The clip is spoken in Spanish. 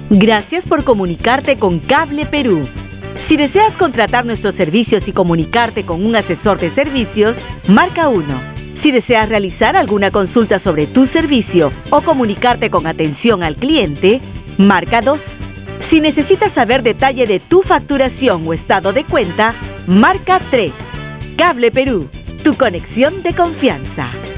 Gracias por comunicarte con Cable Perú. Si deseas contratar nuestros servicios y comunicarte con un asesor de servicios, marca 1. Si deseas realizar alguna consulta sobre tu servicio o comunicarte con atención al cliente, marca 2. Si necesitas saber detalle de tu facturación o estado de cuenta, marca 3. Cable Perú, tu conexión de confianza.